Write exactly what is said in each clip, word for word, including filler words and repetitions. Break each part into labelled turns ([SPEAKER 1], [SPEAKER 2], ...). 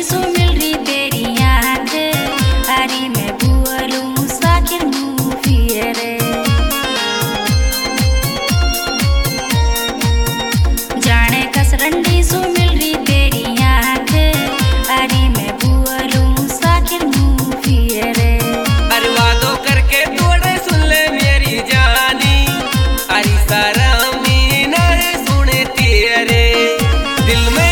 [SPEAKER 1] सो मिल रही तेरी याद, अरे मैं बुअलूं साकिर मुँह फिरे। जाने कसरंडी सो मिल रही तेरी याद, अरे मैं बुअलूं साकिर मुँह फिरे।
[SPEAKER 2] अरे वादो करके तोड़े सुन ले मेरी जानी, अरे सारा मीना है सुने तेरे दिल में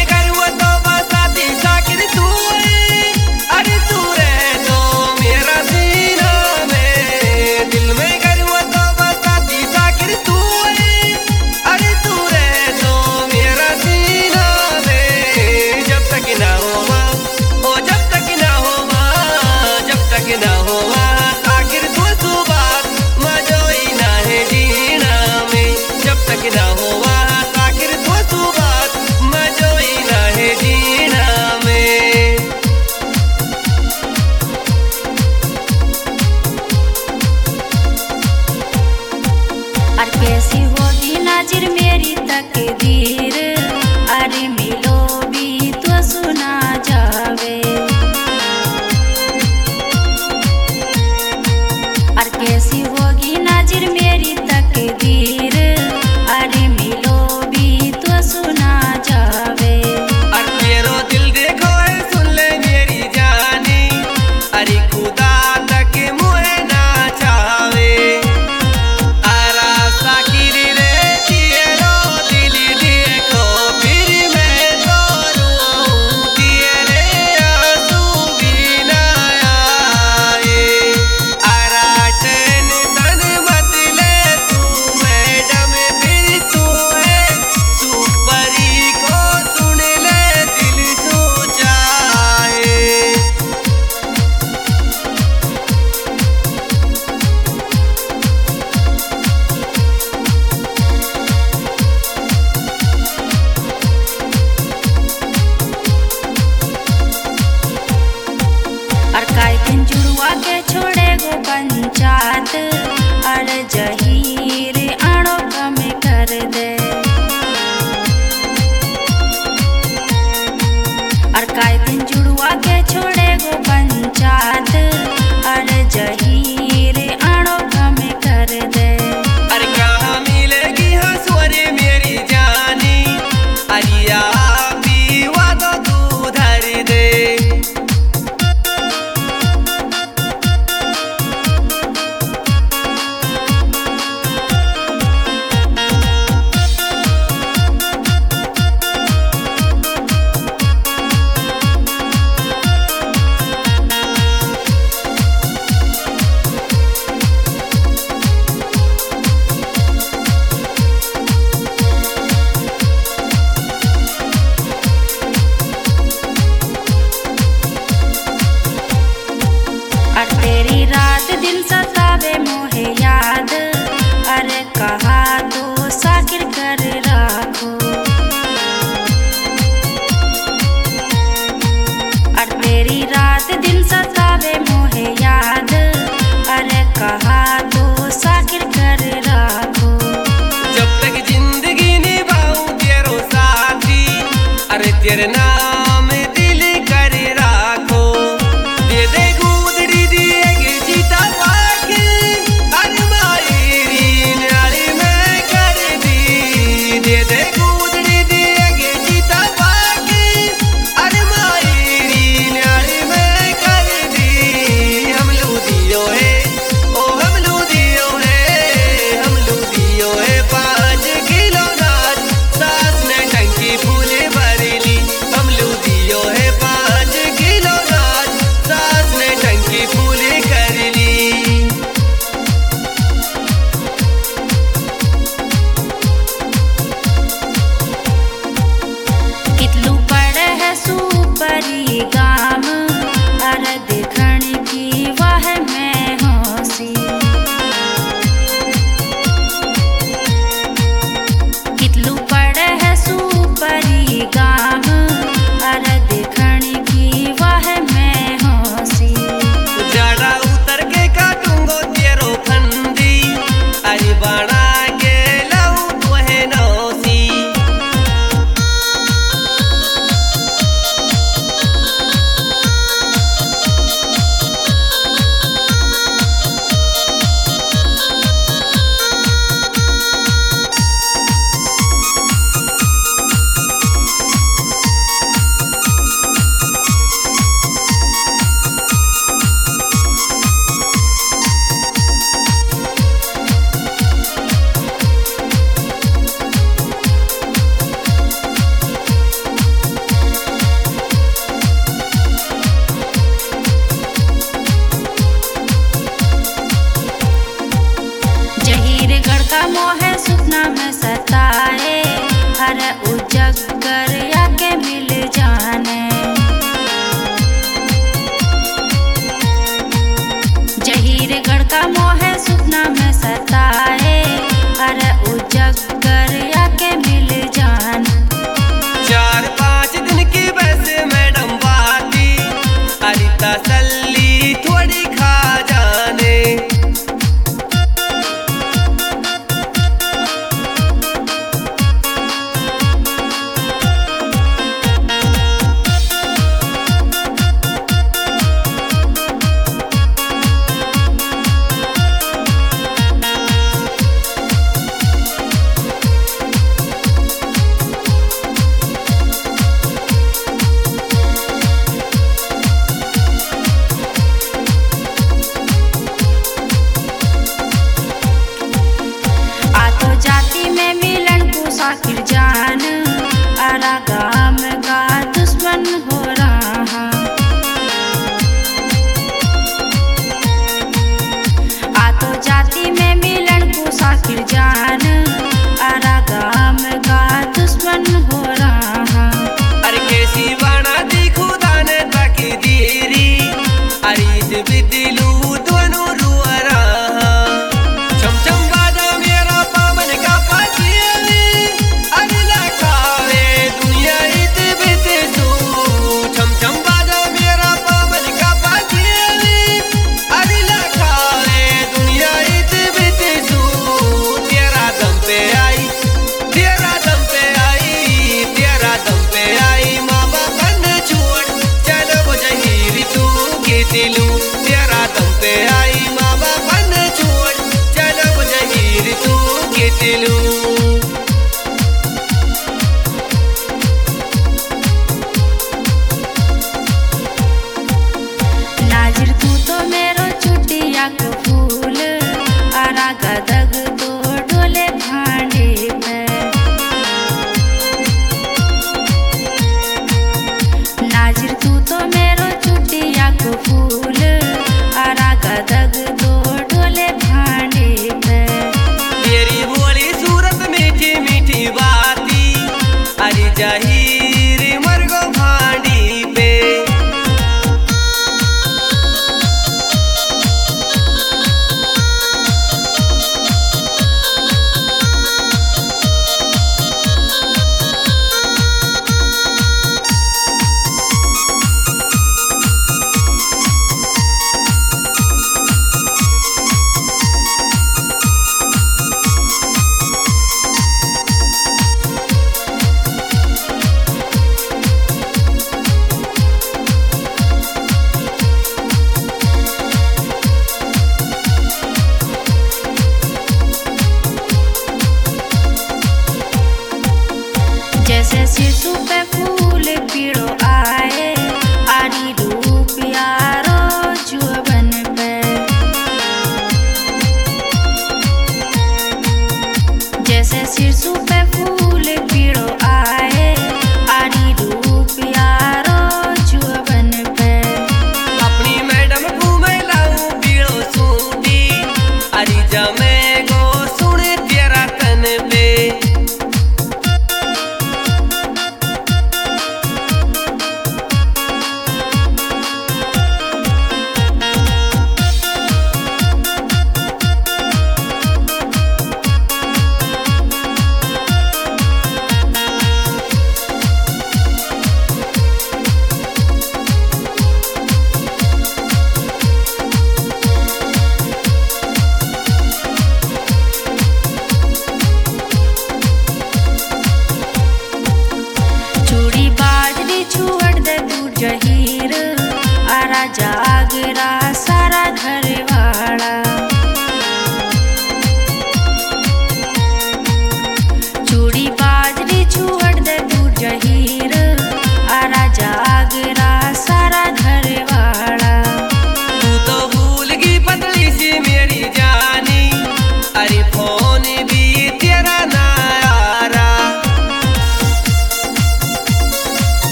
[SPEAKER 1] कैसी होगी नाजिर मेरी तकदीर, अरे मिलो भी तो सुना जावे। और कैसी होगी नाजिर मेरी तकदीर, अरे मिलो भी तो सुना जावे।
[SPEAKER 2] और मेरो दिल देखो है सुन ले मेरी जानी, अरे खुदा तक मुझे ना चावे।
[SPEAKER 1] जुड़वा के छोड़े गो पंचायत, अरे जहीर आणो कम कर दे। और काय दिन जुड़वा के छोड़े गो पंचायत, अरे जहीर आणो कम कर दे।
[SPEAKER 2] अरे कहाँ मिलेगी हंसवरे मेरी जानी, अरिया भी वादो तू धर दे।
[SPEAKER 1] तेरी रात दिन सतावे मोहे याद, अरे कहा तो साकिर कर राखो। और तेरी रात दिन सतावे मोहे याद, अरे कहा तो साकिर कर राखो।
[SPEAKER 2] जब तक जिंदगी निभाऊं तेरो साथी, अरे तेरे नाम दिल कर राखो। दे दे हम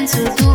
[SPEAKER 1] सुधू